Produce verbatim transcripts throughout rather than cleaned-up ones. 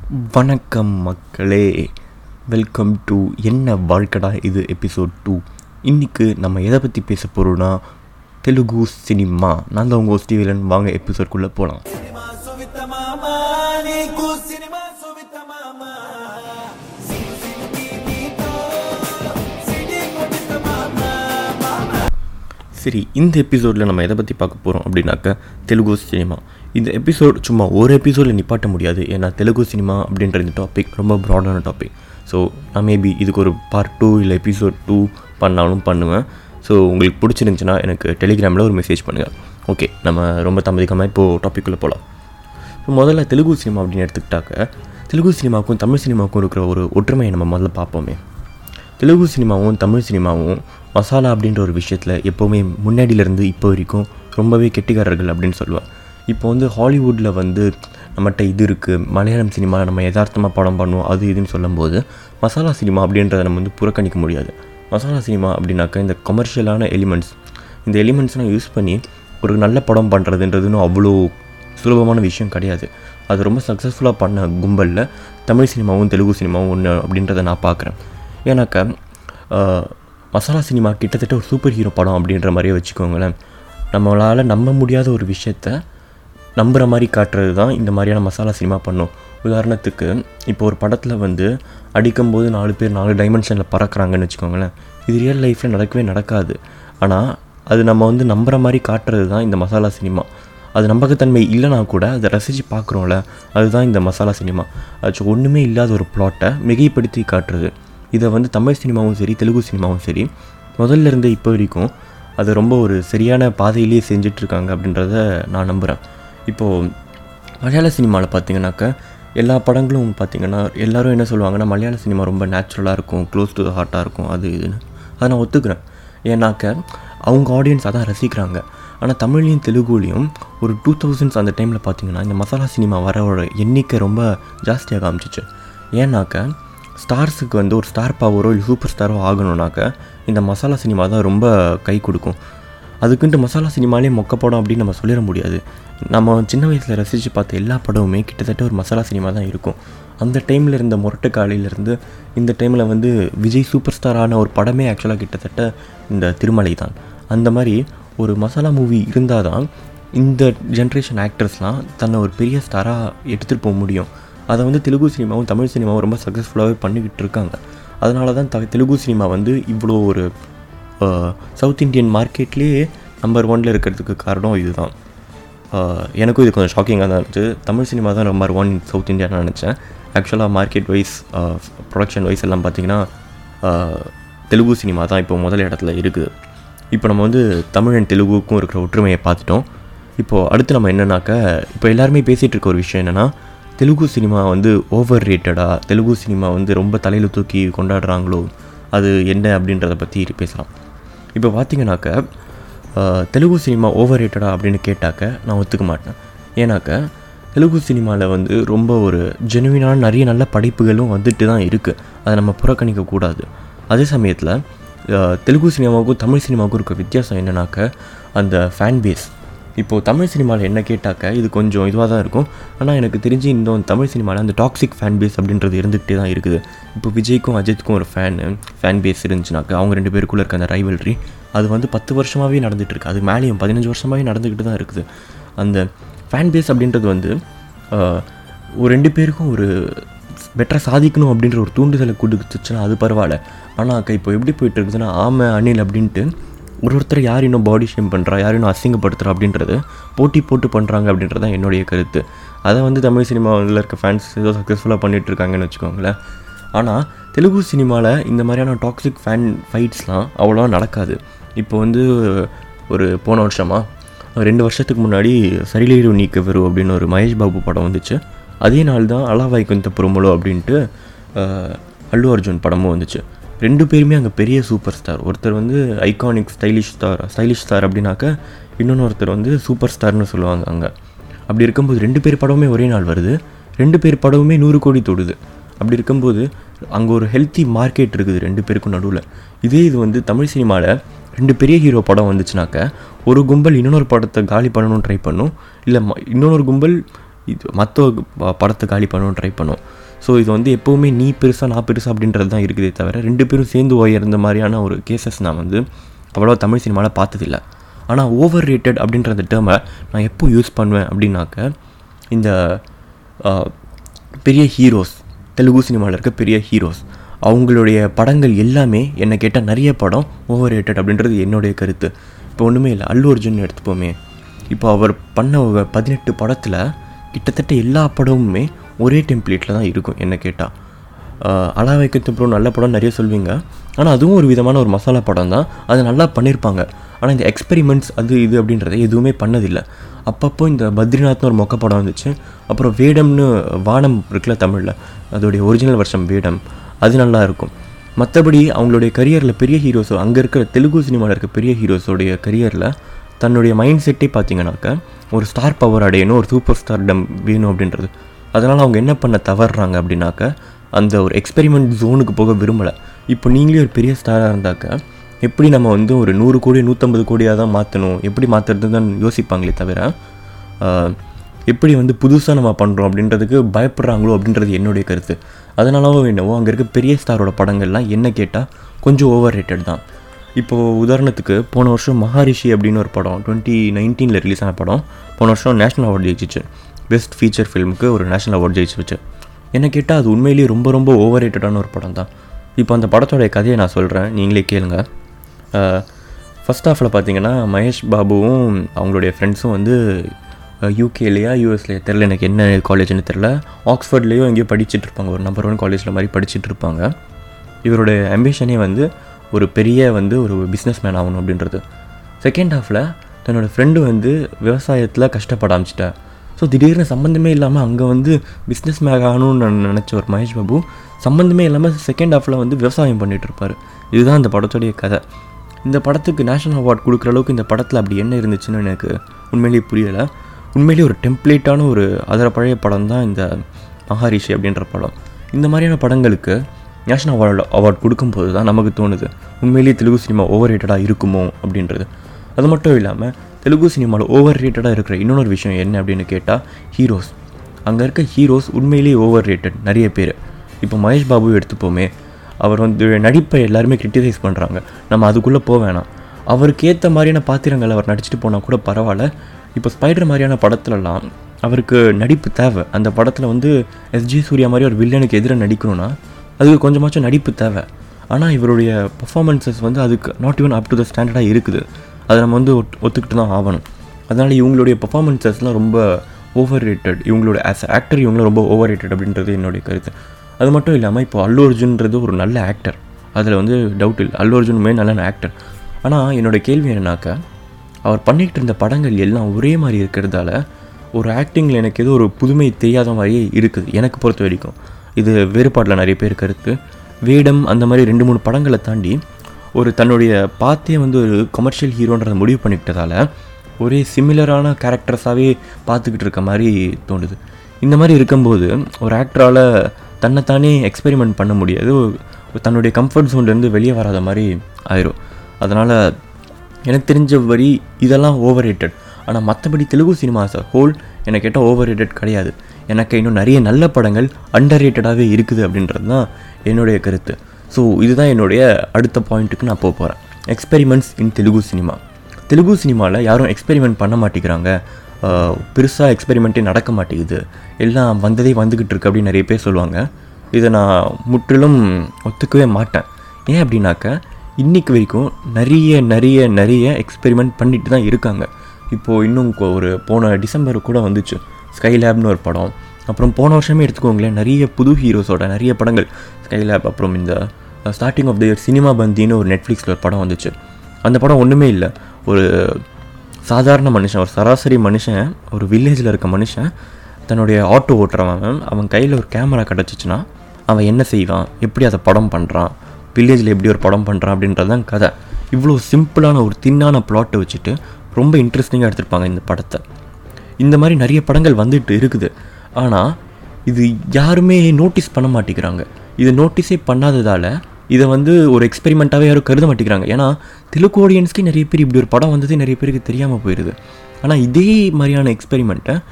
வணக்கம் மக்களே, welcome to என்ன வாழ்க்கடா இது எபிசோட் டூ. இன்றைக்கு நம்ம எதை பற்றி பேச போகிறோன்னா தெலுங்கு சினிமா. நான் தான் உங்கள் ஸ்டீவன். வாங்க எபிசோட்குள்ளே போகலாம். சரி, இந்த எபிசோடில் நம்ம எதை பற்றி பார்க்க போகிறோம் அப்படின்னாக்க தெலுங்கு சினிமா. இந்த எபிசோட் சும்மா ஒரு எபிசோடில் நிப்பாட்ட முடியாது, ஏன்னா தெலுங்கு சினிமா அப்படின்ற இந்த டாபிக் ரொம்ப ப்ராடான டாபிக். ஸோ நான் மேபி இதுக்கு ஒரு பார்ட் டூ இல்லை எபிசோட் டூ பண்ணாலும் பண்ணுவேன். ஸோ உங்களுக்கு பிடிச்சிருந்துச்சின்னா எனக்கு டெலிகிராமில் ஒரு மெசேஜ் பண்ணுங்கள். ஓகே, நம்ம ரொம்ப தாமதிக்காமல் இப்போது டாப்பிக்குள்ளே போகலாம். ஸோ முதல்ல தெலுங்கு சினிமா அப்படின்னு எடுத்துக்கிட்டாக்க, தெலுங்கு சினிமாவுக்கும் தமிழ் சினிமாவுக்கும் இருக்கிற ஒரு ஒற்றுமையை நம்ம முதல்ல பார்ப்போமே. தெலுங்கு சினிமாவும் தமிழ் சினிமாவும் மசாலா அப்படின்ற ஒரு விஷயத்தில் எப்போவுமே முன்னாடியிலேருந்து இப்போ வரைக்கும் ரொம்பவே கெட்டிக்காரர்கள் அப்படின்னு சொல்லுவேன். இப்போ வந்து ஹாலிவுட்டில் வந்து நம்மகிட்ட இது இருக்குது, மலையாளம் சினிமா நம்ம யதார்த்தமாக படம் பண்ணுவோம் அது இதுன்னு சொல்லும்போது, மசாலா சினிமா அப்படின்றத நம்ம வந்து புறக்கணிக்க முடியாது. மசாலா சினிமா அப்படின்னாக்கா இந்த கமர்ஷியலான எலிமெண்ட்ஸ், இந்த எலிமெண்ட்ஸ்லாம் யூஸ் பண்ணி ஒரு நல்ல படம் பண்ணுறதுன்றதுன்னு அவ்வளோ சுலபமான விஷயம் கிடையாது. அது ரொம்ப சக்ஸஸ்ஃபுல்லாக பண்ண கும்பலில் தமிழ் சினிமாவும் தெலுங்கு சினிமாவும் ஒன்று அப்படின்றத நான் பார்க்குறேன். ஏன்னாக்கா மசாலா சினிமா கிட்டத்தட்ட ஒரு சூப்பர் ஹீரோ படம் அப்படின்ற மாதிரியே வச்சுக்கோங்களேன். நம்மளால் நம்ப முடியாத ஒரு விஷயத்த நம்புகிற மாதிரி காட்டுறது தான் இந்த மாதிரியான மசாலா சினிமா பண்ணும். உதாரணத்துக்கு இப்போ ஒரு படத்தில் வந்து அடிக்கும்போது நாலு பேர் நாலு டைமென்ஷனில் பறக்கிறாங்கன்னு வச்சுக்கோங்களேன். இது ரியல் லைஃப்பில் நடக்கவே நடக்காது. ஆனால் அது நம்ம வந்து நம்புகிற மாதிரி காட்டுறது தான் இந்த மசாலா சினிமா. அது நம்பகத்தன்மை இல்லைனா கூட அதை ரசித்து பார்க்குறோம்ல, அதுதான் இந்த மசாலா சினிமா. அது ஒன்றுமே இல்லாத ஒரு ப்ளாட்டை மிகைப்படுத்தி காட்டுறது. இதை வந்து தமிழ் சினிமாவும் சரி தெலுங்கு சினிமாவும் சரி முதல்ல இருந்து இப்போ வரைக்கும் அது ரொம்ப ஒரு சரியான பாதையிலேயே செஞ்சிட்ருக்காங்க அப்படின்றத நான் நம்புகிறேன். இப்போது மலையாள சினிமாவில் பார்த்திங்கனாக்கா எல்லா படங்களும் பார்த்திங்கன்னா எல்லோரும் என்ன சொல்லுவாங்கன்னா மலையாள சினிமா ரொம்ப நேச்சுரலாக இருக்கும், க்ளோஸ் டு த ஹார்ட்டாக இருக்கும், அது இதுன்னு. அதை நான் ஒத்துக்கிறேன். ஏன்னாக்க அவங்க ஆடியன்ஸ் அதான் ரசிக்கிறாங்க. ஆனால் தமிழ்லையும் தெலுங்குலேயும் ஒரு டூ தௌசண்ட்ஸ் அந்த டைமில் பார்த்திங்கன்னா இந்த மசாலா சினிமா வரோட எண்ணிக்கை ரொம்ப ஜாஸ்தியாக காமிச்சிச்சு. ஏன்னாக்க ஸ்டார்ஸுக்கு வந்து ஒரு ஸ்டார் பவரோ இல்லை சூப்பர் ஸ்டாரோ ஆகணுன்னாக்க இந்த மசாலா சினிமா தான் ரொம்ப கை கொடுக்கும். அதுக்குன்ட்டு மசாலா சினிமாலே மொக்க படம் அப்படின்னு நம்ம சொல்லிட முடியாது. நம்ம சின்ன வயசில் ரசித்து பார்த்த எல்லா படமுமே கிட்டத்தட்ட ஒரு மசாலா சினிமா தான் இருக்கும். அந்த டைமில் இருந்த முரட்டு காலையிலேருந்து இந்த டைமில் வந்து விஜய் சூப்பர் ஸ்டாரான ஒரு படமே ஆக்சுவலாக கிட்டத்தட்ட இந்த திருமலை தான். அந்த மாதிரி ஒரு மசாலா மூவி இருந்தால் தான் இந்த ஜென்ரேஷன் ஆக்டர்ஸ்லாம் தன்னை ஒரு பெரிய ஸ்டாராக எடுத்துகிட்டு போக முடியும். அதை வந்து தெலுங்கு சினிமாவும் தமிழ் சினிமாவும் ரொம்ப சக்ஸஸ்ஃபுல்லாகவே பண்ணிக்கிட்டு இருக்காங்க. அதனால தான் த தெலுங்கு சினிமா வந்து இவ்வளோ ஒரு சவுத் இண்டியன் மார்க்கெட்லேயே நம்பர் ஒனில் இருக்கிறதுக்கு காரணம் இதுதான். எனக்கும் இது கொஞ்சம் ஷாக்கிங்காக தான் இருந்துச்சு. தமிழ் சினிமா தான் நம்பர் ஒன் சவுத் இந்தியான்னு நினச்சேன். ஆக்சுவலாக மார்க்கெட் வைஸ் ப்ரொடக்ஷன் வைஸ் எல்லாம் பார்த்திங்கன்னா தெலுங்கு சினிமா தான் இப்போ முதல் இடத்துல இருக்குது. இப்போ நம்ம வந்து தமிழ் அண்ட் தெலுங்குக்கும் இருக்கிற ஒற்றுமையை பார்த்துட்டோம். இப்போது அடுத்து நம்ம என்னென்னாக்கா, இப்போ எல்லாருமே பேசிகிட்டு இருக்க ஒரு விஷயம் என்னென்னா, தெலுங்கு சினிமா வந்து ஓவர் ரேட்டடாக, தெலுங்கு சினிமா வந்து ரொம்ப தலையில் தூக்கி கொண்டாடுறாங்களோ, அது என்ன அப்படின்றத பற்றி பேசலாம். இப்போ பார்த்திங்கனாக்கா தெலுங்கு சினிமா ஓவர் ரேட்டடா அப்படின்னு கேட்டாக்க நான் ஒத்துக்க மாட்டேன். ஏன்னாக்க தெலுங்கு சினிமாவில் வந்து ரொம்ப ஒரு ஜெனுவினான நிறைய நல்ல படைப்புகளும் வந்துட்டு தான் இருக்குது. அதை நம்ம புறக்கணிக்கக்கூடாது. அதே சமயத்தில் தெலுங்கு சினிமாவுக்கும் தமிழ் சினிமாவுக்கும் இருக்க வித்தியாசம் என்னன்னாக்க அந்த ஃபேன் பேஸ். இப்போது தமிழ் சினிமாவில் என்ன கேட்டாக்க இது கொஞ்சம் இதுவாக தான் இருக்கும். ஆனால் எனக்கு தெரிஞ்சு இந்த தமிழ் சினிமாவில் அந்த டாக்ஸிக் ஃபேன் பேஸ் அப்படின்றது இருந்துகிட்டே தான் இருக்குது. இப்போ விஜய்க்கும் அஜித்துக்கும் ஒரு ஃபேனு ஃபேன் பேஸ் இருந்துச்சுனாக்கா அவங்க ரெண்டு பேருக்குள்ளே இருக்க அந்த ரைவல்ரி அது வந்து பத்து வருஷமாகவே நடந்துகிட்ருக்கு. அது மேலேயும் பதினஞ்சு வருஷமாகவே நடந்துக்கிட்டு தான் இருக்குது. அந்த ஃபேன் பேஸ் அப்படின்றது வந்து ஒரு ரெண்டு பேருக்கும் ஒரு பெட்டராக சாதிக்கணும் அப்படின்ற ஒரு தூண்டுதலை கொடுத்துச்சுன்னா அது பரவாயில்ல. ஆனால் அக்கா இப்போ எப்படி போயிட்டு இருக்குதுன்னா ஆமை அணில் அப்படின்ட்டு ஒரு ஒருத்தர் யார் இன்னும் பாடி ஷேம் பண்ணுறா, யார் இன்னும் அசிங்கப்படுத்துகிறா அப்படின்றது போட்டி போட்டு பண்ணுறாங்க அப்படின்றது தான் என்னுடைய கருத்து. அதை வந்து தமிழ் சினிமாவில் இருக்க ஃபேன்ஸ் ஏதோ சக்ஸஸ்ஃபுல்லாக பண்ணிகிட்ருக்காங்கன்னு வச்சுக்கோங்களேன். ஆனால் தெலுங்கு சினிமாவில் இந்த மாதிரியான டாக்ஸிக் ஃபேன் ஃபைட்ஸ்லாம் அவ்வளோவா நடக்காது. இப்போ வந்து ஒரு போன வருஷமாக ரெண்டு வருஷத்துக்கு முன்னாடி சரிலேரு நீக்கவரு அப்படின்னு ஒரு மகேஷ் பாபு படம் வந்துச்சு. அதே நாள் தான் அலாவாய் கொஞ்ச புறமுலோ அப்படின்ட்டு அல்லு அர்ஜுன் படமும் வந்துச்சு. ரெண்டு பேருமே அங்கே பெரிய சூப்பர் ஸ்டார். ஒருத்தர் வந்து iconic stylish star stylish star அப்படின்னாக்க இன்னொன்று ஒருத்தர் வந்து சூப்பர் ஸ்டார்னு சொல்லுவாங்க அங்கே. அப்படி இருக்கும்போது ரெண்டு பேர் படமுமே ஒரே நாள் வருது, ரெண்டு பேர் படமுமே நூறு கோடி தொடுது. அப்படி இருக்கும்போது அங்கே ஒரு ஹெல்த்தி மார்க்கெட் இருக்குது ரெண்டு பேருக்கும் நடுவில். இதே இது வந்து தமிழ் சினிமாவில் ரெண்டு பெரிய ஹீரோ படம் வந்துச்சுனாக்க ஒரு கும்பல் இன்னொரு படத்தை காலி பண்ணணும்னு ட்ரை பண்ணும், இல்லை இன்னொரு கும்பல் இது மற்ற படத்தை காலி பண்ணவும் ட்ரை பண்ணும். ஸோ இது வந்து எப்போவுமே நீ பெருசாக நான் பெருசாக அப்படின்றது தான் இருக்குதே தவிர ரெண்டு பேரும் சேர்ந்து உயர்ந்த மாதிரியான ஒரு கேசஸ் நான் வந்து அவ்வளோ தமிழ் சினிமாவில் பார்த்ததில்லை. ஆனால் ஓவர் ரேட்டட் அப்படின்ற அந்த டேர்மை நான் எப்போ யூஸ் பண்ணுவேன் அப்படின்னாக்க, இந்த பெரிய ஹீரோஸ், தெலுங்கு சினிமாவில் இருக்க பெரிய ஹீரோஸ் அவங்களுடைய படங்கள் எல்லாமே என்னை கேட்டால் நிறைய படம் ஓவர் ரேட்டட் அப்படின்றது என்னுடைய கருத்து. இப்போ ஒன்றுமே இல்லை, அல்லு அர்ஜுன் எடுத்துப்போமே. இப்போ அவர் பண்ண பதினெட்டு படத்தில் கிட்டத்தட்ட எல்லா படமுமே ஒரே டெம்ப்ளேட்டில் தான் இருக்கும் என்னை கேட்டால். அலா வைக்கத்து அப்புறம் நல்ல படம் நிறைய சொல்வீங்க, ஆனால் அதுவும் ஒரு விதமான ஒரு மசாலா படம் தான், அது நல்லா பண்ணியிருப்பாங்க. ஆனால் இந்த எக்ஸ்பெரிமெண்ட்ஸ் அது இது அப்படின்றத எதுவுமே பண்ணதில்லை. அப்பப்போ இந்த பத்ரிநாத்னு ஒரு மொக்க படம் வந்துச்சு, அப்புறம் வேடம்னு வானம் இருக்குல்ல தமிழில், அதோடைய ஒரிஜினல் வருஷம் வேடம், அது நல்லா இருக்கும். மற்றபடி அவங்களுடைய கரியரில் பெரிய ஹீரோஸோ அங்கே இருக்கிற தெலுங்கு சினிமாவில் இருக்க பெரிய ஹீரோஸோடைய கரியரில் தன்னுடைய மைண்ட் செட்டே பார்த்தீங்கன்னாக்க ஒரு ஸ்டார் பவர் அடையணும், ஒரு சூப்பர் ஸ்டார்டம் வேணும் அப்படின்றது. அதனால் அவங்க என்ன பண்ண தவறுறாங்க அப்படின்னாக்க அந்த ஒரு எக்ஸ்பெரிமெண்ட் ஜோனுக்கு போக விரும்பலை. இப்போ நீங்களே ஒரு பெரிய ஸ்டாராக இருந்தாக்க எப்படி நம்ம வந்து ஒரு நூறு கோடி நூற்றம்பது கோடியாக தான் மாற்றணும், எப்படி மாற்றுறது தான் யோசிப்பாங்களே தவிர எப்படி வந்து புதுசாக நம்ம பண்ணுறோம் அப்படின்றதுக்கு பயப்படுறாங்களோ அப்படின்றது என்னுடைய கருத்து. அதனாலவோ என்னவோ அங்கே இருக்க பெரிய ஸ்டாரோட படங்கள்லாம் என்ன கேட்டால் கொஞ்சம் ஓவர் ரேட்டட் தான். இப்போது உதாரணத்துக்கு போன வருஷம் மகாரிஷி அப்படின்னு ஒரு படம் டுவெண்ட்டி நைன்டீனில் ரிலீஸ் ஆன படம் போன வருஷம் நேஷ்னல் அவார்டு ஜெயிச்சிச்சு. பெஸ்ட் ஃபீச்சர் ஃபிலிமுக்கு ஒரு நேஷ்னல் அவார்டு ஜெயிச்சு வச்சு. என்ன கேட்டால் அது உண்மையிலேயே ரொம்ப ரொம்ப ஓவர் ரேட்டடான ஒரு படம் தான். இப்போ அந்த படத்தோடைய கதையை நான் சொல்கிறேன், நீங்களே கேளுங்க. ஃபஸ்ட் ஹாஃபில் பார்த்தீங்கன்னா மகேஷ் பாபுவும் அவங்களுடைய ஃப்ரெண்ட்ஸும் வந்து யூகேலையா யூஎஸ்லேயே தெரில, எனக்கு என்ன காலேஜ்னு தெரில, ஆக்ஸ்ஃபோர்ட்லேயோ எங்கேயோ படிச்சுட்டு இருப்பாங்க, ஒரு நம்பர் ஒன் காலேஜில் மாதிரி படிச்சுட்டு இருப்பாங்க. இவருடைய அம்பிஷனே வந்து ஒரு பெரிய வந்து ஒரு பிஸ்னஸ் மேன் ஆகணும் அப்படின்றது. செகண்ட் ஹாஃபில் தன்னோடய ஃப்ரெண்டு வந்து விவசாயத்தில் கஷ்டப்பட ஆரம்பிச்சிட்டேன். ஸோ திடீர்னு சம்மந்தமே இல்லாமல் அங்கே வந்து பிஸ்னஸ் மேன் ஆகணும்னு நான் நினச்ச ஒரு மகேஷ் பாபு சம்மந்தமே இல்லாமல் செகண்ட் ஹாஃபில் வந்து விவசாயம் பண்ணிகிட்டு இருப்பார். இதுதான் இந்த படத்துடைய கதை. இந்த படத்துக்கு நேஷ்னல் அவார்ட் கொடுக்குற அளவுக்கு இந்த படத்தில் அப்படி என்ன இருந்துச்சுன்னு எனக்கு உண்மையிலேயே புரியலை. உண்மையிலேயே ஒரு டெம்ப்ளேட்டான ஒரு அதர பழைய படம் தான் இந்த மகாரிஷி அப்படின்ற படம். இந்த மாதிரியான படங்களுக்கு நேஷ்னல் அவார்டு அவார்ட் கொடுக்கும்போது தான் நமக்கு தோணுது உண்மையிலேயே தெலுங்கு சினிமா ஓவர் ரேட்டடாக இருக்குமோ அப்படின்றது. அது மட்டும் இல்லாமல் தெலுங்கு சினிமாவில் ஓவர் ரேட்டடாக இருக்கிற இன்னொரு விஷயம் என்ன அப்படின்னு கேட்டால் ஹீரோஸ். அங்கே இருக்க ஹீரோஸ் உண்மையிலேயே ஓவர் ரேட்டட் நிறைய பேர். இப்போ மகேஷ் பாபு எடுத்துப்போமே, அவர் வந்து நடிப்பை எல்லாருமே கிரிட்டிசைஸ் பண்ணுறாங்க, நம்ம அதுக்குள்ளே போக வேணாம். அவருக்கு ஏற்ற மாதிரியான பாத்திரங்கள் அவர் நடிச்சுட்டு போனால் கூட பரவாயில்ல. இப்போ ஸ்பைடர் மாதிரியான படத்துலலாம் அவருக்கு நடிப்பு தேவை. அந்த படத்தில் வந்து எஸ்ஜி சூர்யா மாதிரி ஒரு வில்லனுக்கு எதிராக நடிக்கணும்னா அதுக்கு கொஞ்சமாச்சும் நடிப்பு தேவை. ஆனால் இவருடைய பர்ஃபார்மன்ஸஸ் வந்து அதுக்கு not even up to the ஸ்டாண்டர்டாக இருக்குது. அதை நம்ம வந்து ஒத் ஒத்துக்கிட்டு தான் ஆகணும். அதனால் இவங்களுடைய பர்ஃபார்மன்ஸஸ்லாம் ரொம்ப ஓவர் ரேட்டட், இவங்களோட ஆஸ் ஆக்டர் இவங்களும் ரொம்ப ஓவர் ரேட்டட் அப்படின்றது என்னுடைய கருத்து. அது மட்டும் இல்லாமல் இப்போ அல்லு அர்ஜுன்றது ஒரு நல்ல ஆக்டர், அதில் வந்து டவுட் இல்லை, அல்லு அர்ஜுனுமே நல்ல ஆக்டர். ஆனால் என்னோடய கேள்வி என்னன்னாக்கா, அவர் பண்ணிக்கிட்டு இருந்த படங்கள் எல்லாம் ஒரே மாதிரி இருக்கிறதால ஒரு ஆக்டிங்கில் எனக்கு ஏதோ ஒரு புதுமை தெரியாத மாதிரியே இருக்குது எனக்கு பொறுத்த வரைக்கும். இது வேறுபாட்டில் நிறைய பேர் கருத்து. வேடம் அந்த மாதிரி ரெண்டு மூணு படங்களை தாண்டி ஒரு தன்னுடைய பாத்தே வந்து ஒரு கமர்ஷியல் ஹீரோன்றதை முடிவு பண்ணிக்கிட்டதால ஒரே சிமிலரான கேரக்டர்ஸாகவே பார்த்துக்கிட்டு இருக்க மாதிரி தோணுது. இந்த மாதிரி இருக்கும்போது ஒரு ஆக்டரால் தன்னைத்தானே எக்ஸ்பெரிமெண்ட் பண்ண முடியாது, தன்னுடைய கம்ஃபர்ட் ஜோன்லேருந்து வெளியே வராத மாதிரி ஆயிரும். அதனால் எனக்கு தெரிஞ்ச வரி இதெல்லாம் ஓவர் ரேட்டட். ஆனால் மற்றபடி தெலுங்கு சினிமாஸ் ஹோல் என்னை கேட்டால் ஓவர் ரேட்டட் கிடையாது. எனக்கு இன்னும் நிறைய நல்ல படங்கள் அண்டர் ரேட்டடாகவே இருக்குது அப்படின்றது தான் என்னுடைய கருத்து. ஸோ இதுதான் என்னுடைய அடுத்த பாயிண்ட்டுக்கு நான் போக போகிறேன். Experiments in Telugu cinema. Telugu சினிமாவில் யாரும் எக்ஸ்பெரிமெண்ட் பண்ண மாட்டேங்கிறாங்க, பெருசாக எக்ஸ்பெரிமெண்ட்டே நடக்க மாட்டேங்குது, எல்லாம் வந்ததே வந்துக்கிட்டு இருக்கு அப்படின்னு நிறைய பேர் சொல்லுவாங்க. இதை நான் முற்றிலும் ஒத்துக்கவே மாட்டேன். ஏன் அப்படின்னாக்க இன்றைக்கு வரைக்கும் நிறைய நிறைய நிறைய எக்ஸ்பெரிமெண்ட் பண்ணிட்டு தான் இருக்காங்க. இப்போது இன்னும் ஒரு போன டிசம்பர் கூட வந்துச்சு ஸ்கைலேப்னு ஒரு படம். அப்புறம் போன வருஷமே எடுத்துக்கோங்களேன், நிறைய புது ஹீரோஸோட நிறைய படங்கள் ஸ்கைலேப். அப்புறம் இந்த starting of the year cinema பந்தின்னு ஒரு நெட்ஃப்ளிக்ஸில் ஒரு படம் வந்துச்சு. அந்த படம் ஒன்றுமே இல்லை, ஒரு சாதாரண மனுஷன், ஒரு சராசரி மனுஷன், ஒரு வில்லேஜில் இருக்க மனுஷன் தன்னுடைய ஆட்டோ ஓட்டுறவன், அவன் கையில் ஒரு கேமரா கிடச்சிச்சின்னா அவன் என்ன செய்வான், எப்படி அதை படம் பண்ணுறான், வில்லேஜில் எப்படி ஒரு படம் பண்ணுறான் அப்படின்றது தான் கதை. இவ்வளோ சிம்பிளான ஒரு தின்னான ப்ளாட்டை வச்சுட்டு ரொம்ப இன்ட்ரெஸ்டிங்காக எடுத்திருப்பாங்க இந்த படத்தை. இந்த மாதிரி நிறைய படங்கள் வந்துட்டு இருக்குது. ஆனால் இது யாருமே நோட்டீஸ் பண்ண மாட்டேங்கிறாங்க. இதை நோட்டீஸே பண்ணாததால் இதை வந்து ஒரு எக்ஸ்பெரிமெண்ட்டாகவே யாரும் கருத மாட்டேங்கிறாங்க. ஏன்னா தெலுங்கு ஆடியன்ஸ்க்கே நிறைய பேர் இப்படி ஒரு படம் வந்ததே நிறைய பேருக்கு தெரியாமல் போயிடுது. ஆனால் இதே மாதிரியான எக்ஸ்பெரிமெண்ட்டை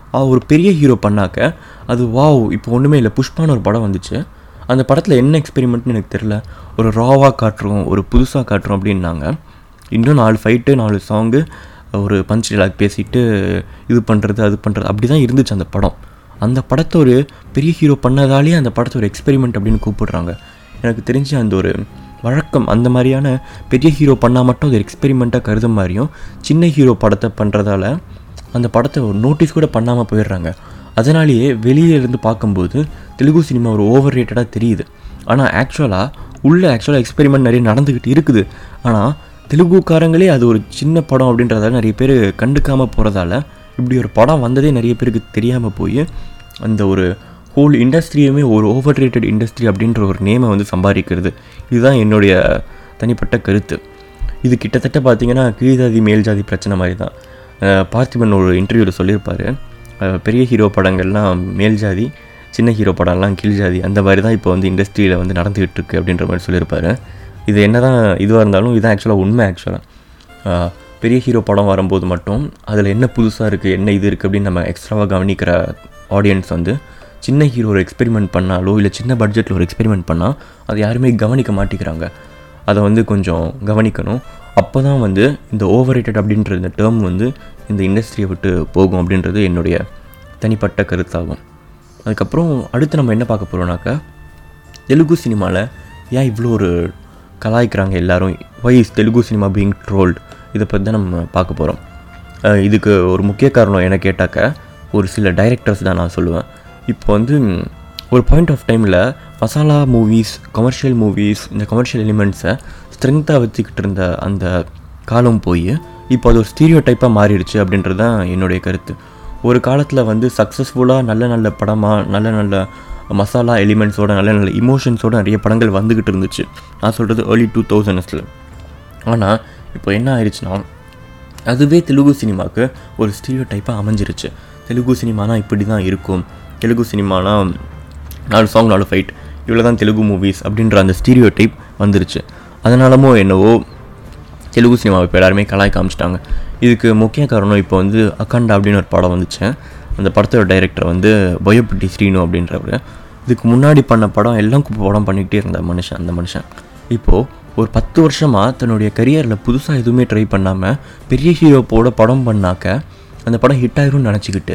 ஒரு பெரிய ஹீரோ பண்ணாக்க அது வாவ் இப்போ ஒன்றுமே இல்லை. புஷ்பான்னு ஒரு படம் வந்துச்சு, அந்த படத்தில் என்ன எக்ஸ்பெரிமெண்ட்னு எனக்கு தெரில, ஒரு ராவாக காட்டுறோம், ஒரு புதுசாக காட்டுறோம் அப்படின்னாங்க. இன்னும் நாலு ஃபைட்டு, நாலு சாங்கு, ஒரு பஞ்ச் டைலாக் பேசிட்டு இது பண்ணுறது அது பண்ணுறது அப்படி தான் இருந்துச்சு அந்த படம். அந்த படத்தை ஒரு பெரிய ஹீரோ பண்ணதாலே அந்த படத்தை ஒரு எக்ஸ்பெரிமெண்ட் அப்படின்னு கூப்பிடுறாங்க. எனக்கு தெரிஞ்சு அந்த ஒரு வழக்கம் அந்த மாதிரியான பெரிய ஹீரோ பண்ணால் மட்டும் அது எக்ஸ்பெரிமெண்ட்டாக கருத மாதிரியும், சின்ன ஹீரோ படத்தை பண்ணுறதால அந்த படத்தை ஒரு நோட்டீஸ் கூட பண்ணாமல் போயிடுறாங்க. அதனாலேயே வெளியே இருந்து பார்க்கும்போது தெலுங்கு சினிமா ஒரு ஓவர் ரேட்டடாக தெரியுது. ஆனால் ஆக்சுவலாக உள்ள ஆக்சுவலாக எக்ஸ்பெரிமெண்ட் நிறைய நடந்துக்கிட்டு இருக்குது. ஆனால் தெலுங்குக்காரங்களே அது ஒரு சின்ன படம் அப்படின்றதால நிறைய பேர் கண்டுக்காமல் போகிறதால இப்படி ஒரு படம் வந்ததே நிறைய பேருக்கு தெரியாமல் போய் அந்த ஒரு ஹோல் இண்டஸ்ட்ரியுமே ஒரு ஓவர் ரேட்டட் இண்டஸ்ட்ரி அப்படின்ற ஒரு நேமை வந்து சம்பாதிக்கிறது. இதுதான் என்னுடைய தனிப்பட்ட கருத்து. இது கிட்டத்தட்ட பார்த்திங்கன்னா கீழ்ஜாதி மேல் ஜாதி பிரச்சனை மாதிரி தான். பார்த்திபன் ஒரு இன்டர்வியூவில் சொல்லியிருப்பார், பெரிய ஹீரோ படங்கள்லாம் மேல் ஜாதி, சின்ன ஹீரோ படம்லாம் கீழ் ஜாதி, அந்த மாதிரி தான் இப்போ வந்து இண்டஸ்ட்ரியில் வந்து நடந்துகிட்டு இருக்குது அப்படின்ற மாதிரி சொல்லியிருப்பார். இது என்ன தான் இதுவாக இருந்தாலும் இதுதான் ஆக்சுவலாக உண்மை. ஆக்சுவலாக பெரிய ஹீரோ படம் வரும்போது மட்டும் அதில் என்ன புதுசாக இருக்குது, என்ன இது இருக்குது அப்படின்னு நம்ம எக்ஸ்ட்ராவாக கவனிக்கிற ஆடியன்ஸ் வந்து சின்ன ஹீரோ ஒரு எக்ஸ்பெரிமெண்ட் பண்ணாலோ இல்லை சின்ன பட்ஜெட்டில் ஒரு எக்ஸ்பெரிமெண்ட் பண்ணால் அதை யாருமே கவனிக்க மாட்டேங்கிறாங்க. அதை வந்து கொஞ்சம் கவனிக்கணும். அப்போ தான் வந்து இந்த ஓவர் ரேட்டட் அப்படின்ற இந்த டேர்ம் வந்து இந்த இண்டஸ்ட்ரியை விட்டு போகும் அப்படின்றது என்னுடைய தனிப்பட்ட கருத்தாகும். அதுக்கப்புறம் அடுத்து நம்ம என்ன பார்க்க போகிறோம்னாக்கா, தெலுங்கு சினிமாவில் ஏன் இவ்வளோ ஒரு கலாய்க்கிறாங்க எல்லோரும், why is Telugu cinema being trolled, இதை பற்றி தான் நம்ம பார்க்க போகிறோம். இதுக்கு ஒரு முக்கிய காரணம் என்ன கேட்டாக்க ஒரு சில டைரக்டர்ஸ் தான் நான் சொல்லுவேன். இப்போ வந்து ஒரு பாயிண்ட் ஆஃப் டைமில் மசாலா மூவிஸ், கமர்ஷியல் மூவிஸ், இந்த கமர்ஷியல் எலிமெண்ட்ஸை ஸ்ட்ரென்த்தாக வச்சுக்கிட்டு இருந்த அந்த காலம் போய் இப்போ அது ஒரு ஸ்டீரியோ டைப்பாக மாறிடுச்சு அப்படின்றது தான் என்னுடைய கருத்து. ஒரு காலத்தில் வந்து சக்ஸஸ்ஃபுல்லாக நல்ல நல்ல படமாக, நல்ல நல்ல மசாலா எலிமெண்ட்ஸோட, நல்ல நல்ல இமோஷன்ஸோட நிறைய படங்கள் வந்துக்கிட்டு இருந்துச்சு. நான் சொல்கிறது ஏர்லி டூ தௌசண்ட்ஸில். ஆனால் இப்போ என்ன ஆயிடுச்சுன்னா, அதுவே தெலுங்கு சினிமாவுக்கு ஒரு ஸ்டீரியோ டைப்பாக அமைஞ்சிருச்சு. தெலுங்கு சினிமானா இப்படி தான் இருக்கும், தெலுங்கு சினிமானா நாலு சாங் நாலு ஃபைட், இவ்வளோ தான் தெலுங்கு மூவிஸ் அப்படின்ற அந்த ஸ்டீரியோ டைப் வந்துருச்சு. அதனாலமோ என்னவோ தெலுங்கு சினிமாவை இப்போ எல்லாருமே கலாய் காமிச்சிட்டாங்க. இதுக்கு முக்கிய காரணம் இப்போ வந்து அக்கண்டா அப்படின்னு ஒரு படம் வந்துச்சு. அந்த படத்தோட டைரக்டர் வந்து பயோபிட்டி ஸ்ரீனு அப்படின்றவர். இதுக்கு முன்னாடி பண்ண படம் எல்லாம் படம் பண்ணிக்கிட்டே இருந்த மனுஷன் அந்த மனுஷன் இப்போது ஒரு பத்து வருஷமாக தன்னுடைய கரியரில் புதுசாக எதுவுமே ட்ரை பண்ணாமல் பெரிய ஹீரோப்போட படம் பண்ணாக்க அந்த படம் ஹிட் ஆகிரும்னு நினச்சிக்கிட்டு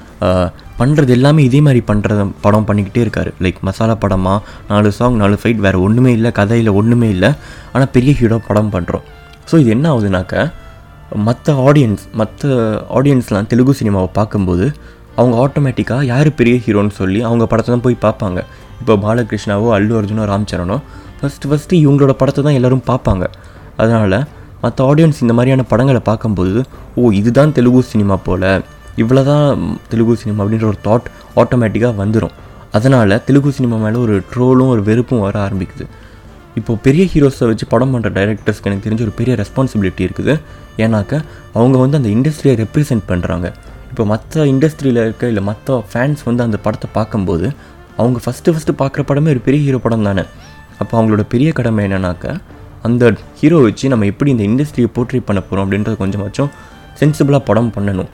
பண்ணுறது எல்லாமே இதே மாதிரி பண்ணுறத படம் பண்ணிக்கிட்டே இருக்கார். லைக் மசாலா படமாக நாலு சாங் நாலு ஃபைட், வேறு ஒன்றுமே இல்லை, கதையில் ஒன்றுமே இல்லை, ஆனால் பெரிய ஹீரோ படம் பண்ணுறோம். ஸோ இது என்ன ஆகுதுனாக்க, மற்ற ஆடியன்ஸ் மற்ற ஆடியன்ஸ்லாம் தெலுங்கு சினிமாவை பார்க்கும்போது அவங்க ஆட்டோமேட்டிக்காக யார் பெரிய ஹீரோன்னு சொல்லி அவங்க படத்தை தான் போய் பார்ப்பாங்க. இப்போ பாலகிருஷ்ணாவோ அல்லு அர்ஜுனோ ராம்சரணோ ஃபஸ்ட்டு ஃபஸ்ட்டு இவங்களோட படத்தை தான் எல்லோரும் பார்ப்பாங்க. அதனால் மற்ற ஆடியன்ஸ் இந்த மாதிரியான படங்களை பார்க்கும்போது, ஓ இதுதான் தெலுங்கு சினிமா போல், இவ்வளோ தான் தெலுங்கு சினிமா அப்படின்ற ஒரு தாட் ஆட்டோமேட்டிக்காக வந்துடும். அதனால் தெலுங்கு சினிமா மேலே ஒரு ட்ரோலும் ஒரு வெறுப்பும் வர ஆரம்பிக்குது. இப்போது பெரிய ஹீரோஸை வச்சு படம் பண்ணுற டைரக்டர்ஸ்க்கு எனக்கு தெரிஞ்ச ஒரு பெரிய ரெஸ்பான்சிபிலிட்டி இருக்குது. ஏன்னாக்க அவங்க வந்து அந்த இண்டஸ்ட்ரியை ரெப்ரசென்ட் பண்ணுறாங்க. இப்போ மற்ற இண்டஸ்ட்ரியில் இருக்க இல்லை மற்ற ஃபேன்ஸ் வந்து அந்த படத்தை பார்க்கும்போது அவங்க ஃபஸ்ட்டு ஃபஸ்ட்டு பார்க்குற படமே ஒரு பெரிய ஹீரோ படம் தானே. அப்போ அவங்களோட பெரிய கடமை என்னன்னாக்கா, அந்த ஹீரோ வச்சு நம்ம எப்படி இந்த இண்டஸ்ட்ரியை போர்ட்ரே பண்ண போகிறோம் அப்படின்றது கொஞ்சமாச்சும் சென்சிபிளாக படம் பண்ணணும்.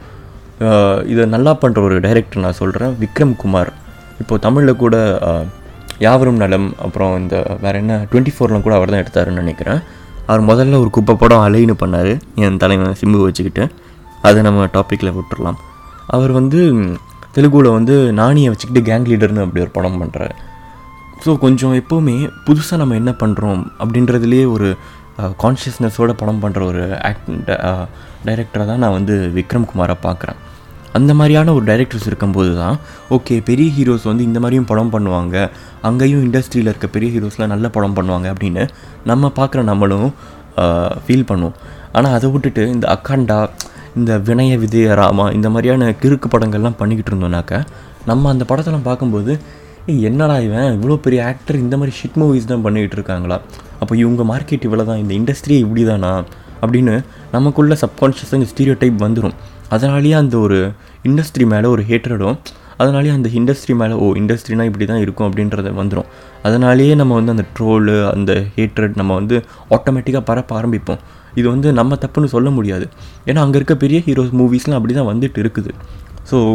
இதை நல்லா பண்ணுற ஒரு டைரக்டர் நான் சொல்கிறேன், விக்ரம் குமார். இப்போது தமிழில் கூட யாவரும் நலம், அப்புறம் இந்த வேறு என்ன டுவெண்ட்டி ஃபோர்லாம் கூட அவர் தான் எடுத்தாருன்னு நினைக்கிறேன். அவர் முதல்ல ஒரு குப்பை படம் அலைன்னு பண்ணார் என் தலைவன் சிம்பு வச்சுக்கிட்டு, அதை நம்ம டாப்பிக்கில் விட்டுடலாம். அவர் வந்து தெலுங்குவில் வந்து நானியை வச்சுக்கிட்டு கேங் லீடர்னு அப்படி ஒரு படம் பண்ணுறாரு. ஸோ கொஞ்சம் எப்போவுமே புதுசாக நம்ம என்ன பண்ணுறோம் அப்படின்றதுலேயே ஒரு கான்ஷியஸ்னஸோடு படம் பண்ணுற ஒரு ஆக்ட் டைரக்டரை தான் நான் வந்து விக்ரம் குமாரை பார்க்குறேன். அந்த மாதிரியான ஒரு டைரக்டர்ஸ் இருக்கும்போது தான் ஓகே பெரிய ஹீரோஸ் வந்து இந்த மாதிரியும் படம் பண்ணுவாங்க, அங்கேயும் இண்டஸ்ட்ரியில் இருக்க பெரிய ஹீரோஸ்லாம் நல்ல படம் பண்ணுவாங்க அப்படின்னு நம்ம பார்க்குற நம்மளும் ஃபீல் பண்ணுவோம். ஆனால் அதை விட்டுட்டு இந்த அக்காண்டா, இந்த வினய விஜய ராமா, இந்த மாதிரியான கிறுக்கு படங்கள்லாம் பண்ணிக்கிட்டு இருந்தோம்னாக்க நம்ம அந்த படத்தெல்லாம் பார்க்கும்போது என்னடா இவன் இவ்வளோ பெரிய ஆக்டர் இந்த மாதிரி ஷிட் மூவிஸ் தான் பண்ணிக்கிட்டு இருக்காங்களா, அப்போ இவங்க மார்க்கெட் இவ்வளோ தான், இந்த இண்டஸ்ட்ரியே இப்படி தானா அப்படின்னு நமக்குள்ளே சப்கான்ஷியஸாக இந்த ஸ்டீரியோ டைப் வந்துடும். அதனாலேயே அந்த ஒரு இண்டஸ்ட்ரி மேலே ஒரு ஹேட்ரடும், அதனாலேயே அந்த இண்டஸ்ட்ரி மேலே ஓ இண்டஸ்ட்ரினா இப்படி தான் இருக்கும் அப்படின்றத வந்துடும். அதனாலேயே நம்ம வந்து அந்த ட்ரோலு, அந்த ஹேட்ரட் நம்ம வந்து ஆட்டோமேட்டிக்காக பரப்ப ஆரம்பிப்போம். இது வந்து நம்ம தப்புன்னு சொல்ல முடியாது, ஏன்னா அங்கே இருக்க பெரிய ஹீரோஸ் மூவிஸ்லாம் அப்படி தான் வந்துட்டு இருக்குது. ஸோ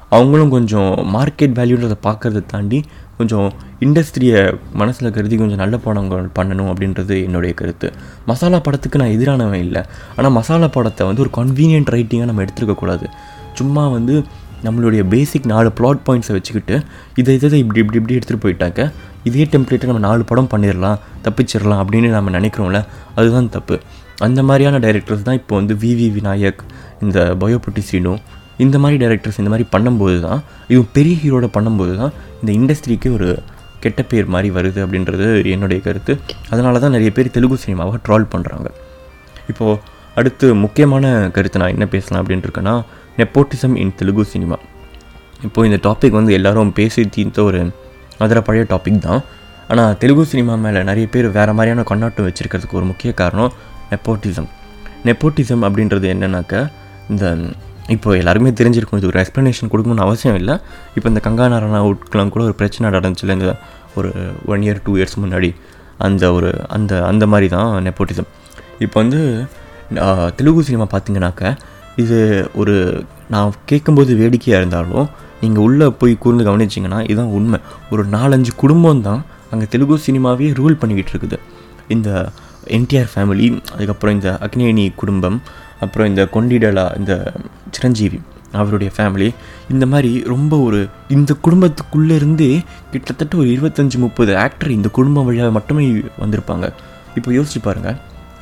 அவங்களும் கொஞ்சம் மார்க்கெட் வேல்யூன்றதை பார்க்குறத தாண்டி கொஞ்சம் இண்டஸ்ட்ரியை மனசில் கருதி கொஞ்சம் நல்ல படங்கள் பண்ணணும் அப்படின்றது என்னுடைய கருத்து. மசாலா படத்துக்கு நான் எதிரானவன் இல்லை, ஆனால் மசாலா படத்தை வந்து ஒரு கன்வீனியன்ட் ரைட்டிங்காக நம்ம எடுத்துருக்கக்கூடாது. சும்மா வந்து நம்மளுடைய பேசிக் நாலு ப்ளாட் பாயிண்ட்ஸை வச்சுக்கிட்டு இதை இதை இப்படி இப்படி இப்படி எடுத்துகிட்டு போயிட்டாக்க இதே டெம்ப்ளேட்டை நம்ம நாலு படம் பண்ணிடலாம், தப்பிச்சிடலாம் அப்படின்னு நம்ம நினைக்கிறோம்ல, அதுதான் தப்பு. அந்த மாதிரியான டைரக்டர்ஸ் தான் இப்போ வந்து விவி விநாயக், இந்த பயோபட்டி சீனு, இந்த மாதிரி டைரக்டர்ஸ் இந்த மாதிரி பண்ணும்போது தான், இது பெரிய ஹீரோட பண்ணும்போது தான் இந்த இண்டஸ்ட்ரிக்கு ஒரு கெட்ட பேர் மாதிரி வருது அப்படின்றது என்னுடைய கருத்து. அதனால தான் நிறைய பேர் தெலுங்கு சினிமாவை ட்ரால் பண்ணுறாங்க. இப்போது அடுத்து முக்கியமான கருத்து நான் என்ன பேசலாம் அப்படின்ட்டு இருக்கேன்னா, நெப்போட்டிசம் இன் தெலுங்கு சினிமா. இப்போது இந்த டாபிக் வந்து எல்லோரும் பேசி தீர்த்த ஒரு அதில் பழைய டாபிக் தான். ஆனால் தெலுங்கு சினிமா மேலே நிறைய பேர் வேறு மாதிரியான கண்ணாட்டம் வச்சுருக்கிறதுக்கு ஒரு முக்கிய காரணம் நெப்போட்டிசம். நெப்போட்டிசம் அப்படின்றது என்னன்னாக்கா, இந்த இப்போ எல்லாருமே தெரிஞ்சிருக்கும், இது ஒரு எக்ஸ்ப்ளனேஷன் கொடுக்கணும்னு அவசியம் இல்லை. இப்போ இந்த கங்கானா ரனாவுட்கெலாம் கூட ஒரு பிரச்சனை நடந்துச்சுல இந்த ஒரு ஒன் இயர் டூ இயர்ஸ் முன்னாடி, அந்த ஒரு அந்த அந்த மாதிரி தான் நெப்போட்டிசம். இப்போ வந்து தெலுங்கு சினிமா பார்த்திங்கனாக்கா, இது ஒரு நான் கேட்கும்போது வேடிக்கையாக இருந்தாலும் நீங்கள் உள்ளே போய் கூர்ந்து கவனிச்சிங்கன்னா இதுதான் உண்மை. ஒரு நாலஞ்சு குடும்பம் தான் அங்கே தெலுங்கு சினிமாவே ரூல் பண்ணிக்கிட்டு இருக்குது. இந்த என்டிஆர் ஃபேமிலி, அதுக்கப்புறம் இந்த அக்னேனி குடும்பம், அப்புறம் இந்த கொண்டிடலா இந்த சிரஞ்சீவி அவருடைய ஃபேமிலி, இந்த மாதிரி ரொம்ப ஒரு இந்த குடும்பத்துக்குள்ளேருந்தே கிட்டத்தட்ட ஒரு இருபத்தஞ்சி முப்பது ஆக்டர் இந்த குடும்பம் வழியாக மட்டுமே வந்திருப்பாங்க. இப்போ யோசிச்சு பாருங்கள்,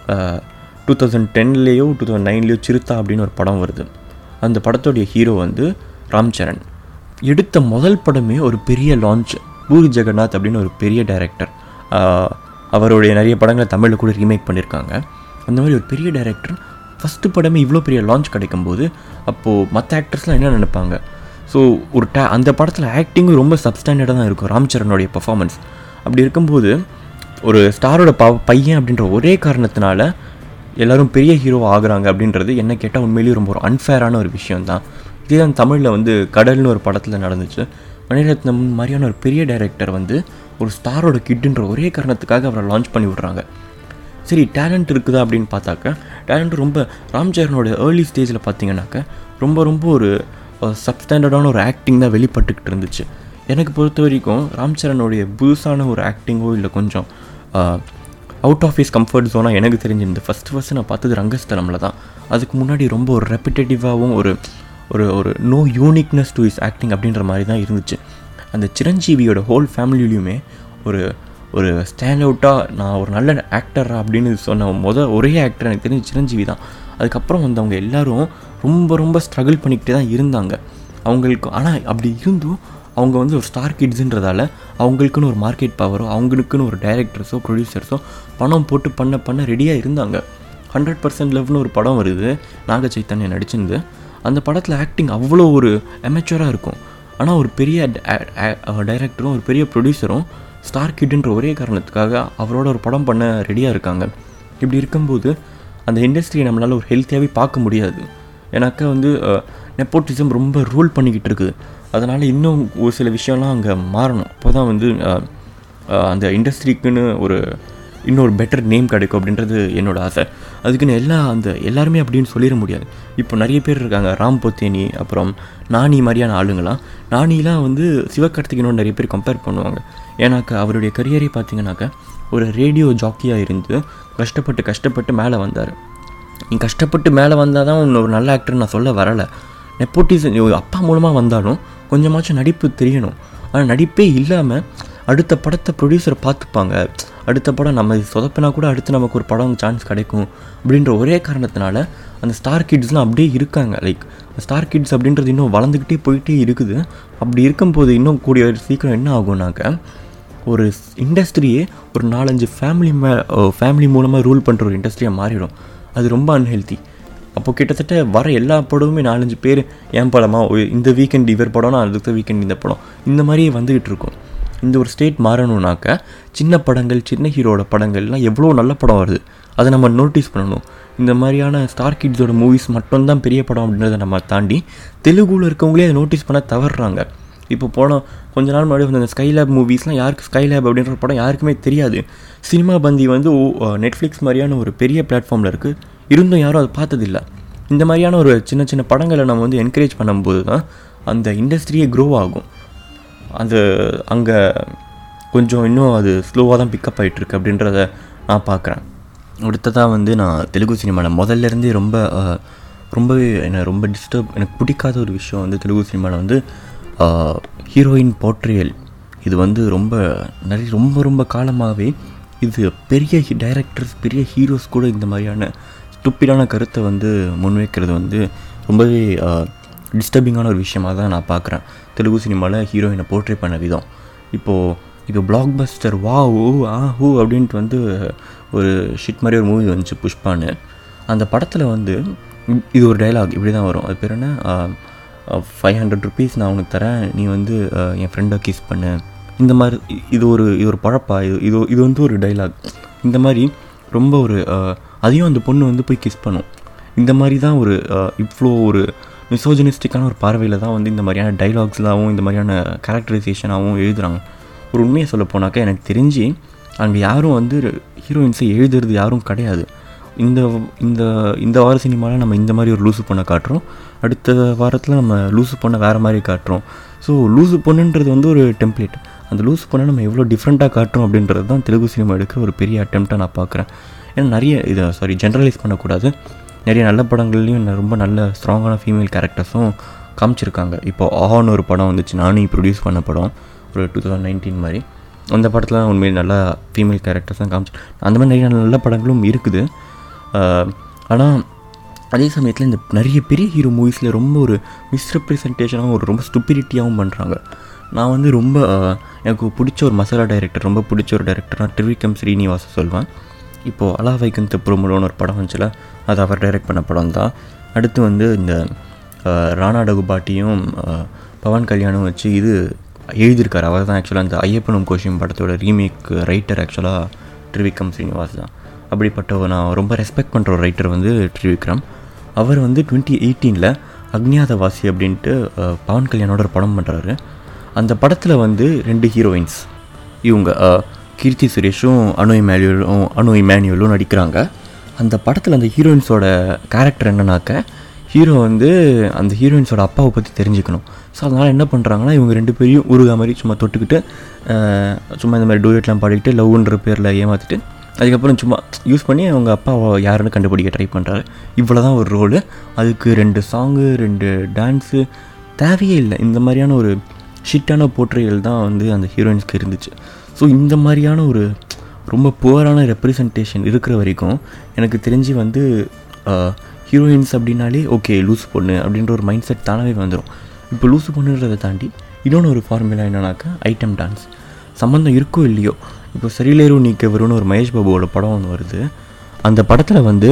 டூ தௌசண்ட் டென்லேயோ டூ தௌசண்ட் நைன்லேயோ சிறுத்தா அப்படின்னு ஒரு படம் வருது. அந்த படத்தோடைய ஹீரோ வந்து ராம் சரண். எடுத்த முதல் படமே ஒரு பெரிய லான்ச். பூரி ஜெகநாத் அப்படின்னு ஒரு பெரிய டைரக்டர், அவருடைய நிறைய படங்களை தமிழில் கூட ரீமேக் பண்ணியிருக்காங்க. அந்த மாதிரி ஒரு பெரிய டைரக்டர் ஃபஸ்ட்டு படமே இவ்வளோ பெரிய லான்ச் கிடைக்கும்போது அப்போது மற்ற ஆக்டர்ஸ்லாம் என்ன நினைப்பாங்க? ஸோ ஒரு டே அந்த படத்தில் ஆக்டிங்கும் ரொம்ப சப்ஸ்டாண்டர்டாக தான் இருக்கும் ராம் சரணுடைய பர்ஃபார்மன்ஸ். அப்படி இருக்கும்போது ஒரு ஸ்டாரோட ப பையன் அப்படின்ற ஒரே காரணத்தினால எல்லோரும் பெரிய ஹீரோவாக ஆகுறாங்க அப்படின்றது என்ன கேட்டால் உண்மையிலேயே ரொம்ப ஒரு அன்ஃபேரான ஒரு விஷயம் தான். இதே தான் தமிழில் வந்து கடல்னு ஒரு படத்தில் நடந்துச்சு. மணிரத்னம் மாதிரியான ஒரு பெரிய டைரக்டர் வந்து ஒரு ஸ்டாரோட கிட்டுன்ற ஒரே காரணத்துக்காக அவரை லான்ச் பண்ணி விட்றாங்க. சரி, டேலண்ட் இருக்குதா அப்படின்னு பார்த்தாக்க டேலண்ட் ரொம்ப ராம் சரனோட ஏர்லி ஸ்டேஜில் பார்த்தீங்கன்னாக்க ரொம்ப ரொம்ப ஒரு சப்ஸ்டாண்டர்டான ஒரு ஆக்டிங் தான் வெளிப்பட்டுக்கிட்டு இருந்துச்சு. எனக்கு பொறுத்த வரைக்கும் ராம் சரனுடைய புதுசான ஒரு ஆக்டிங்கோ இல்லை கொஞ்சம் அவுட் ஆஃப் ஹிஸ் கம்ஃபர்ட் ஜோனாக எனக்கு தெரிஞ்சிருந்து ஃபஸ்ட்டு ஃபஸ்ட்டு நான் பார்த்தது ரங்கஸ்தலமில் தான். அதுக்கு முன்னாடி ரொம்ப ஒரு ரெப்பிட்டேட்டிவாகவும் ஒரு ஒரு ஒரு no uniqueness to his acting அப்படின்ற மாதிரி தான் இருந்துச்சு. அந்த சிரஞ்சீவியோட ஹோல் ஃபேமிலியிலையுமே ஒரு ஒரு ஸ்டாண்ட் அவுட்டாக நான் ஒரு நல்ல ஆக்டரா அப்படின்னு சொன்ன மொதல் ஒரே ஆக்டர் எனக்கு தெரிஞ்சு சிரஞ்சீவி தான். அதுக்கப்புறம் வந்து அவங்க எல்லோரும் ரொம்ப ரொம்ப ஸ்ட்ரகிள் பண்ணிக்கிட்டே தான் இருந்தாங்க அவங்களுக்கு. ஆனால் அப்படி இருந்தும் அவங்க வந்து ஒரு ஸ்டார் கிட்ஸுன்றதால அவங்களுக்குன்னு ஒரு மார்க்கெட் பவரோ அவங்களுக்குன்னு ஒரு டைரக்டர்ஸோ ப்ரொடியூசர்ஸோ பணம் போட்டு பண்ண பண்ண ரெடியாக இருந்தாங்க. ஹண்ட்ரட் பர்சன்ட் லவ்னு ஒரு படம் வருது, நாக சைத்தன்யா நடிச்சிருந்து. அந்த படத்தில் ஆக்டிங் அவ்வளோ ஒரு அமெச்சூராக இருக்கும். ஆனால் ஒரு பெரிய டைரக்டரும் ஒரு பெரிய ப்ரொடியூசரும் ஸ்டார் கிட்ன்ற ஒரே காரணத்துக்காக அவரோட ஒரு படம் பண்ண ரெடியாக இருக்காங்க. இப்படி இருக்கும்போது அந்த இண்டஸ்ட்ரியை நம்மளால் ஒரு ஹெல்த்தியாகவே பார்க்க முடியாது. ஏன்னாக்கா வந்து நெப்போட்டிசம் ரொம்ப ரூல் பண்ணிக்கிட்டு இருக்குது. அதனால் இன்னும் ஒரு சில விஷயம்லாம் அங்கே மாறணும். அப்போ தான் வந்து அந்த இண்டஸ்ட்ரிக்குன்னு ஒரு இன்னொரு பெட்டர் நேம் கிடைக்கும் அப்படின்றது என்னோடய ஆசை. அதுக்குன்னு எல்லா அந்த எல்லாருமே அப்படின்னு சொல்லிட முடியாது. இப்போ நிறைய பேர் இருக்காங்க, ராம் போத்தேனி, அப்புறம் நானி மாதிரியான ஆளுங்களாம். நானிலாம் வந்து சிவகார்த்திகேயனோட நிறைய பேர் கம்பேர் பண்ணுவாங்க. ஏன்னாக்கா அவருடைய கரியரே பார்த்திங்கனாக்கா ஒரு ரேடியோ ஜாக்கியாக இருந்து கஷ்டப்பட்டு கஷ்டப்பட்டு மேலே வந்தார். நீ கஷ்டப்பட்டு மேலே வந்தால் தான் உன்னை ஒரு நல்ல ஆக்டர் நான் சொல்ல வரலை. நெப்போட்டிசம் அப்பா மூலமாக வந்தாலும் கொஞ்சமாச்சும் நடிப்பு தெரியணும். ஆனால் நடிப்பே இல்லாமல் அடுத்த படத்தை ப்ரொடியூசரை பார்த்துப்பாங்க, அடுத்த படம் நம்ம சொதப்பினா கூட அடுத்து நமக்கு ஒரு படம் சான்ஸ் கிடைக்கும் அப்படின்ற ஒரே காரணத்தினால அந்த ஸ்டார் கிட்ஸ்லாம் அப்படியே இருக்காங்க. லைக் ஸ்டார் கிட்ஸ் அப்படின்றது இன்னும் வளர்ந்துக்கிட்டே போயிட்டே இருக்குது. அப்படி இருக்கும்போது இன்னும் கூடிய சீக்கிரம் என்ன ஆகும்னாக்க ஒரு இண்டஸ்ட்ரியே ஒரு நாலஞ்சு ஃபேமிலி மே ஃபேமிலி மூலமாக ரூல் பண்ணுற ஒரு இண்டஸ்ட்ரியாக மாறிடும். அது ரொம்ப அன்ஹெல்த்தி. அப்போது கிட்டத்தட்ட வர எல்லா படமுமே நாலஞ்சு பேர் என் படமாக இந்த வீக்கெண்ட் இவர் படம்னா அடுத்த வீக்கெண்ட் இந்த படம் இந்த மாதிரியே வந்துக்கிட்டு இருக்கும். இந்த ஒரு ஸ்டேட் மாறணுன்னாக்க சின்ன படங்கள் சின்ன ஹீரோட படங்கள்லாம் எவ்வளோ நல்ல படம் வருது அதை நம்ம நோட்டீஸ் பண்ணணும். இந்த மாதிரியான ஸ்டார் கிட்ஸோட மூவிஸ் மட்டும்தான் பெரிய படம் அப்படின்றத நம்ம தாண்டி தெலுங்குல இருக்கவங்களே அதை நோட்டீஸ் பண்ண தவறுறாங்க. இப்போ போனால் கொஞ்ச நாள் முன்னாடி வந்து அந்த ஸ்கைலேப் மூவிஸ்லாம் யாருக்கு ஸ்கைலேப் அப்படின்ற படம் யாருக்குமே தெரியாது. சினிமா பந்தி வந்து நெட்ஃப்ளிக்ஸ் மாதிரியான ஒரு பெரிய பிளாட்ஃபார்மில் இருக்குது, இருந்தும் யாரும் அதை பார்த்ததில்லை. இந்த மாதிரியான ஒரு சின்ன சின்ன படங்களை நம்ம வந்து என்கரேஜ் பண்ணும்போது தான் அந்த இண்டஸ்ட்ரியே க்ரோ ஆகும். அது அங்கே கொஞ்சம் இன்னும் அது ஸ்லோவாக தான் பிக்கப் ஆகிட்டுருக்கு அப்படின்றத நான் பார்க்குறேன். அடுத்ததாக வந்து நான் தெலுங்கு சினிமாவில் முதல்லேருந்தே ரொம்ப ரொம்பவே என்னை ரொம்ப டிஸ்டர்ப் எனக்கு பிடிக்காத ஒரு விஷயம் வந்து தெலுங்கு சினிமாவில் வந்து ஹீரோயின் போர்ட்ரியல். இது வந்து ரொம்ப நிறைய ரொம்ப ரொம்ப காலமாகவே இது பெரிய டைரக்டர்ஸ் பெரிய ஹீரோஸ் கூட இந்த மாதிரியான ஸ்டூப்பிடான கருத்தை வந்து முன்வைக்கிறது வந்து ரொம்பவே டிஸ்டர்பிங்கான ஒரு விஷயமாக தான் நான் பார்க்குறேன். தெலுங்கு சினிமாவில் ஹீரோயினை போர்ட்ரே பண்ண விதம் இப்போது இப்போ பிளாக் பஸ்டர் வா ஓ ஆ ஹூ அப்படின்ட்டு வந்து ஒரு ஷிட் மாதிரி ஒரு மூவி வந்துச்சு புஷ்பான்னு. அந்த படத்தில் வந்து இது ஒரு டைலாக் இப்படி தான் வரும். அது பேர் என்ன, ஃபைவ் ஹண்ட்ரட் ருபீஸ் நான் உனக்கு தரேன், நீ வந்து என் ஃப்ரெண்டை கிஸ் பண்ணு. இந்த மாதிரி இது ஒரு இது ஒரு பழப்பா இது இது இது வந்து ஒரு டைலாக். இந்த மாதிரி ரொம்ப ஒரு அதையும் அந்த பொண்ணு வந்து போய் கிஸ் பண்ணும். இந்த மாதிரி தான் ஒரு இவ்வளோ ஒரு மிசோஜனிஸ்டிக்கான ஒரு பார்வையில் தான் வந்து இந்த மாதிரியான டைலாக்ஸ்லாகவும் இந்த மாதிரியான கேரக்டரைசேஷனாகவும் எழுதுகிறாங்க. ஒரு உண்மையை சொல்ல போனாக்கா எனக்கு தெரிஞ்சு அங்கே யாரும் வந்து ஹீரோயின்ஸை எழுதுறது யாரும் கிடையாது. இந்த இந்த இந்த வார சினிமாவில் நம்ம இந்த மாதிரி ஒரு லூசு பொண்ணை காட்டுறோம், அடுத்த வாரத்தில் நம்ம லூசு பொண்ணை வேறு மாதிரி காட்டுறோம். ஸோ லூசு பொண்ணுன்றது வந்து ஒரு டெம்ப்ளேட். அந்த லூசு பொண்ணை நம்ம எவ்வளோ டிஃப்ரெண்ட்டாக காட்டுறோம் அப்படின்றது தான் தெலுங்கு சினிமா எடுக்க ஒரு பெரிய அட்டெம்ப்டாக நான் பார்க்குறேன். ஏன்னா நிறைய இதை சாரி ஜென்ரலைஸ் பண்ணக்கூடாது, நிறைய நல்ல படங்கள்லேயும் ரொம்ப நல்ல ஸ்ட்ராங்கான ஃபீமேல் கேரக்டர்ஸும் காமிச்சிருக்காங்க. இப்போ ஆஹான்னு ஒரு படம் வந்துச்சு, நானே ப்ரொடியூஸ் பண்ண படம், ஒரு டூ தௌசண்ட் நைன்டீன் மாதிரி. அந்த படத்தில் உண்மையில் நல்லா ஃபீமேல் கேரக்டர்ஸ் தான் காமிச்சு. அந்த மாதிரி நிறைய நல்ல படங்களும் இருக்குது. ஆனால் அதே சமயத்தில் இந்த நிறைய பெரிய ஹீரோ மூவிஸில் ரொம்ப ஒரு மிஸ்ரெப்ரசன்டேஷனாகவும் ஒரு ரொம்ப ஸ்டூபிடிட்டியாகவும் பண்ணுறாங்க. நான் வந்து ரொம்ப எனக்கு பிடிச்ச ஒரு மசாலா டைரக்டர் ரொம்ப பிடிச்ச ஒரு டைரக்டர்னால் திரிவிக்ரம் ஸ்ரீனிவாச சொல்வேன். இப்போது அலா வைகுந்த பிரமுலோன்னு ஒரு படம் வந்துச்சுல, அது அவர் டைரக்ட் பண்ண படம் தான். அடுத்து வந்து இந்த ராணா டகுபாட்டியும் பவன் கல்யாணும் வச்சு இது எழுதியிருக்கார். அவர் தான் ஆக்சுவலாக அந்த ஐயப்பனும் கோஷியும் படத்தோட ரீமேக் ரைட்டர் ஆக்சுவலாக திரிவிக்ரம் ஸ்ரீனிவாஸ் தான். அப்படிப்பட்ட நான் ரொம்ப ரெஸ்பெக்ட் பண்ணுற ஒரு ரைட்டர் வந்து திரிவிக்ரம். அவர் வந்து டுவெண்ட்டி எயிட்டீனில் அக்ஞாதவாசி அப்படின்ட்டு பவன் கல்யாணோட ஒரு படம் பண்ணுறாரு. அந்த படத்தில் வந்து ரெண்டு ஹீரோயின்ஸ் இவங்க கீர்த்தி சுரேஷும் அனு இமானுவேலும் அனு இமானுவேலும் நடிக்கிறாங்க. அந்த படத்தில் அந்த ஹீரோயின்ஸோட கேரக்டர் என்னன்னாக்க, ஹீரோ வந்து அந்த ஹீரோயின்ஸோட அப்பாவை பற்றி தெரிஞ்சுக்கணும். ஸோ அதனால் என்ன பண்ணுறாங்கன்னா, இவங்க ரெண்டு பேரையும் உருகா மாதிரி சும்மா தொட்டுக்கிட்டு சும்மா இந்த மாதிரி டூயட்லாம் பாடிக்கிட்டு லவ்ன்ற பேரில் ஏமாற்றிட்டு அதுக்கப்புறம் சும்மா யூஸ் பண்ணி அவங்க அப்பா யாருன்னு கண்டுபிடிக்க ட்ரை பண்ணுறாரு. இவ்வளோ தான் ஒரு ரோலு. அதுக்கு ரெண்டு சாங்கு ரெண்டு டான்ஸு தேவையே இல்லை. இந்த மாதிரியான ஒரு ஷிட்டான போர்ட்ரேயல் தான் வந்து அந்த ஹீரோயின்ஸ்க்கு இருந்துச்சு. ஸோ இந்த மாதிரியான ஒரு ரொம்ப புவரான ரெப்ரசன்டேஷன் இருக்கிற வரைக்கும் எனக்கு தெரிஞ்சு வந்து ஹீரோயின்ஸ் அப்படின்னாலே ஓகே லூஸ் பொண்ணு அப்படின்ற ஒரு மைண்ட் செட் தானாகவே வந்துடும். இப்போ லூசு பொண்ணுன்றதை தாண்டி இன்னொன்று ஒரு ஃபார்முலா என்னன்னாக்கா ஐட்டம் டான்ஸ். சம்மந்தம் இருக்கோ இல்லையோ, இப்போ சரிலேரு நீக்கவருன்னு ஒரு மகேஷ் பாபுவோட படம் ஒன்று வருது. அந்த படத்தில் வந்து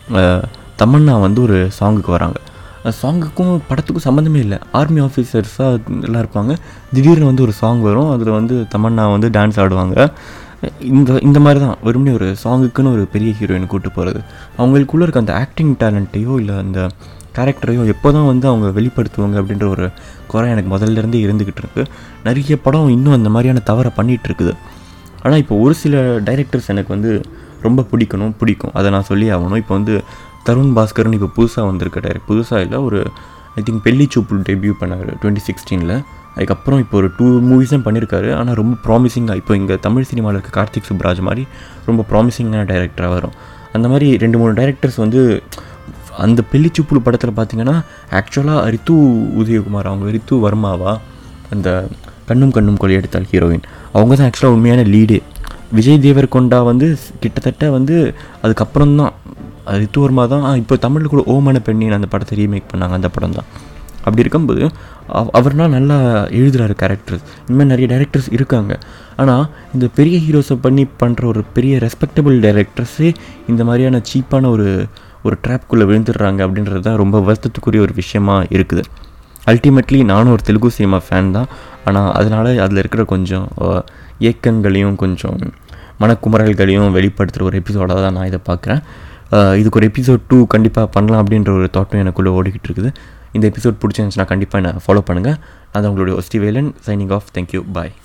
தமன்னா வந்து ஒரு சாங்குக்கு வராங்க. சாங்குக்கும் படத்துக்கும் சம்மந்தமே இல்லை. ஆர்மி ஆஃபீஸர்ஸாக எல்லாம் இருப்பாங்க. திடீர்னு வந்து ஒரு சாங் வரும், அதில் வந்து தமன்னா வந்து டான்ஸ் ஆடுவாங்க. இந்த இந்த மாதிரி தான் வெறுமனே ஒரு சாங்குக்குன்னு ஒரு பெரிய ஹீரோயின் கூப்பிட்டு போகிறது. அவங்களுக்குள்ளே இருக்க அந்த ஆக்டிங் டேலண்ட்டையோ இல்லை அந்த கேரக்டரையோ எப்போ தான் வந்து அவங்க வெளிப்படுத்துவாங்க அப்படின்ற ஒரு குறை எனக்கு முதல்லேருந்தே இருந்துக்கிட்டு இருக்குது. நிறைய படம் இன்னும் அந்த மாதிரியான தவறை பண்ணிகிட்டு இருக்குது. ஆனால் இப்போ ஒரு சில டைரக்டர்ஸ் எனக்கு வந்து ரொம்ப பிடிக்கணும் பிடிக்கும் அதை நான் சொல்லி ஆகணும். இப்போ வந்து தருண் பாஸ்கர்னு இப்போ புதுசாக வந்திருக்க டைரக்ட் புதுசாக இல்லை ஒரு I think Pelli Choopu debut பண்ணார் டுவெண்ட்டி சிக்ஸ்டீனில். அதுக்கப்புறம் இப்போ ஒரு டூ மூவிஸும் பண்ணியிருக்காரு. ஆனால் ரொம்ப ப்ராமிசிங்காக இப்போ இங்கே தமிழ் சினிமாவில் இருக்க கார்த்திக் சுப்ராஜ் மாதிரி ரொம்ப ப்ராமிசிங்கான டைரக்டராக வரும். அந்த மாதிரி ரெண்டு மூணு டைரக்டர்ஸ் வந்து அந்த பெல்லிச்சூப்புழு படத்தில் பார்த்தீங்கன்னா ஆக்சுவலாக ரித்து உதயகுமார் அவங்க ரித்து வர்மாவா அந்த கண்ணும் கண்ணும் கொள்ளையடித்தால் ஹீரோயின் அவங்க தான் ஆக்சுவலாக உண்மையான லீடே. விஜய் தேவர்கொண்டா வந்து கிட்டத்தட்ட வந்து அதுக்கப்புறம் தான் ரித்து வர்மா தான் இப்போ தமிழில் கூட ஓமான பெண்ணின் அந்த படத்தை ரீமேக் பண்ணாங்க. அந்த படம் தான். அப்படி இருக்கும்போது அவர்னால் நல்லா எழுதுகிறாரு கேரக்டர்ஸ். இனிமேல் நிறைய டைரக்டர்ஸ் இருக்காங்க. ஆனால் இந்த பெரிய ஹீரோஸை பண்ணி பண்ணுற ஒரு பெரிய ரெஸ்பெக்டபிள் டைரக்டர்ஸே இந்த மாதிரியான சீப்பான ஒரு ஒரு ட்ராப்குள்ளே விழுந்துடுறாங்க அப்படின்றது தான் ரொம்ப வருத்தத்துக்குரிய ஒரு விஷயமா இருக்குது. அல்டிமேட்லி நானும் ஒரு தெலுங்கு சினிமா ஃபேன் தான். ஆனால் அதனால் அதில் இருக்கிற கொஞ்சம் ஏக்கங்களையும் கொஞ்சம் மனக்குமரல்களையும் வெளிப்படுத்துகிற ஒரு எபிசோடாக தான் நான் இதை பார்க்குறேன். இதுக்கு ஒரு எபிசோட் டூ கண்டிப்பாக பண்ணலாம் அப்படின்ற ஒரு தாட்டும் எனக்குள்ளே ஓடிக்கிட்டு இருக்குது. இந்த எபிசோட் பிடிச்சிருந்துச்சுன்னா கண்டிப்பாக என்ன ஃபாலோ பண்ணுங்கள். அது உங்களுடைய ஒஸ்டி வேலன் சைனிங் ஆஃப். தேங்க்யூ, பாய்.